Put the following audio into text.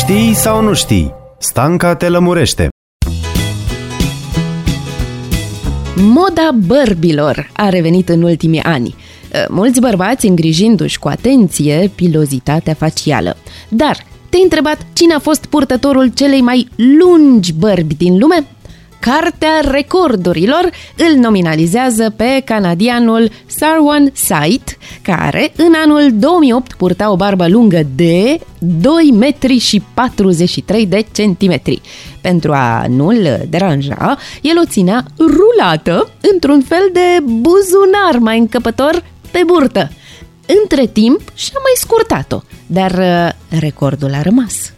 Știi sau nu știi? Stanca te lămurește. Moda bărbilor a revenit în ultimii ani. Mulți bărbați îngrijindu-și cu atenție pilozitatea facială. Dar te-ai întrebat cine a fost purtătorul celei mai lungi bărbi din lume? Cartea recordurilor îl nominalizează pe canadianul Sarwan Sait, care în anul 2008 purta o barbă lungă de 2 metri și 43 de centimetri. Pentru a nu-l deranja, el o ținea rulată într-un fel de buzunar mai încăpător pe burtă. Între timp și-a mai scurtat-o, dar recordul a rămas.